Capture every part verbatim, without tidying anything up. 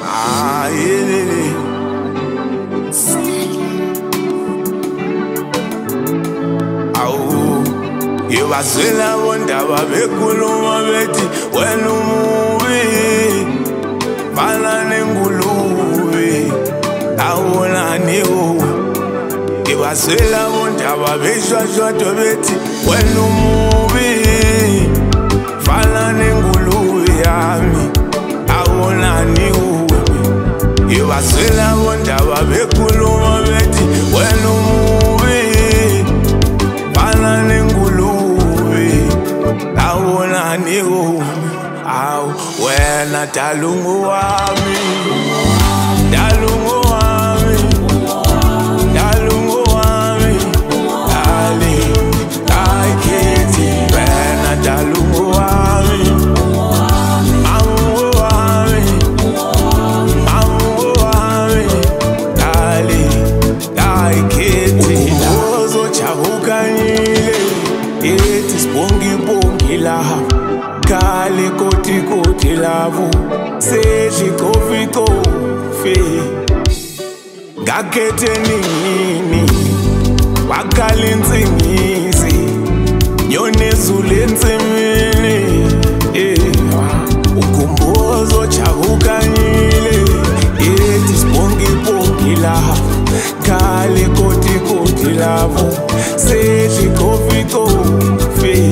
Ah, yeah. Awu, yebazela bondaba bekhuluma bethi wena umubi, fana nengulube, awonani wo. Yebazela bondaba beshwashwatha bethi wena umubi, fana nengulube yami, awonani wo. Yebazela bondaba bekhuluma bethi wena umubi, fana nengulube, awonani wo. Awu, wena dalungu wami, dalungu wami, dalungu wami, dali, kaiketi, wena dalungu wami, mamungu wami, mamungu wami, dali, kaiketi. Uzo chabukanyile, eti spongi bongi laha, kale koti koti lavu, seji kofi kofi. Ngakhethe nini, wakhala insingisi, nyonezulu ensimini, eh. Ukhumbuzo chabukanyile, eti spongi bongi laha, kale koti koti lavu, seji kofi kofi.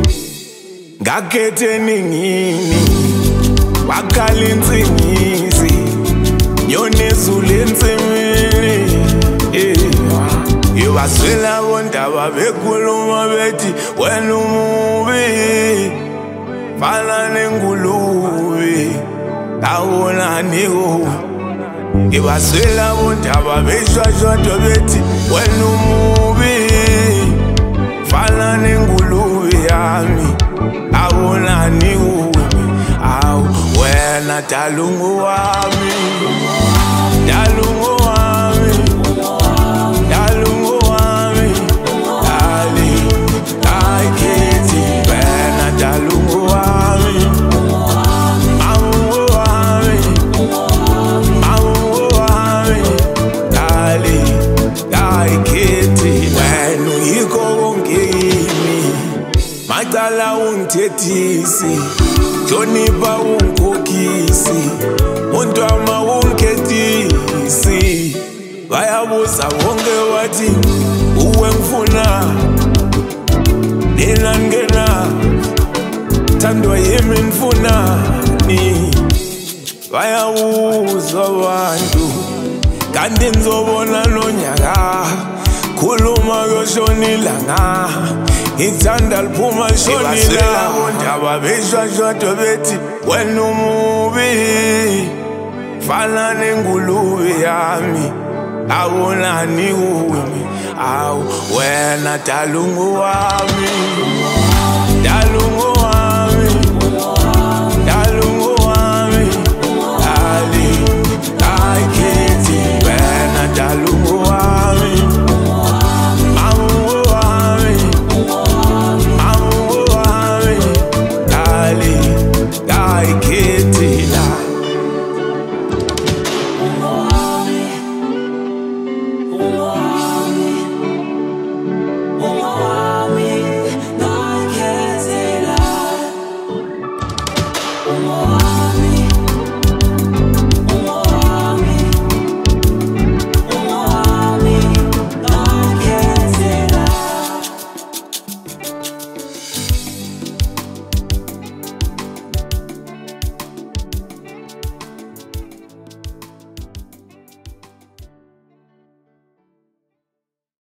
Ngakhethe nini, wakhala insingisi, nyonezulu ensimini, eh. Yebazela bondaba bekhuluma bethi wena umubi, fana nengulube, awonani wo. Yebazela bondaba beshwashwatha bethi wena umubi, fana nengulube yami, awonani wo. Awu, wena dalungu wami, dalungu wami, dalungu wami, dali, kaiketi, wena dalungu wami, mamungu wami, mamungu wami, dali, kaiketi. Wena uyikho konke kimi, macala ungithethisi, hlonipha ungikhokhisi, untwama ungikhetisi. Bayabuza bonke bathi uwe ngifuna, nina ngena, thandwa yimi nifunani. Bayabuza abantu, kanti nizobona lonyaka, khuluma kuyoshonila nga, ithanda liphuma lishonila. Yebazela bondaba beshwashwatha bethi wena umubi, fana nengulube yami, awonani wo. Awu, wena dalungu wami, dalungu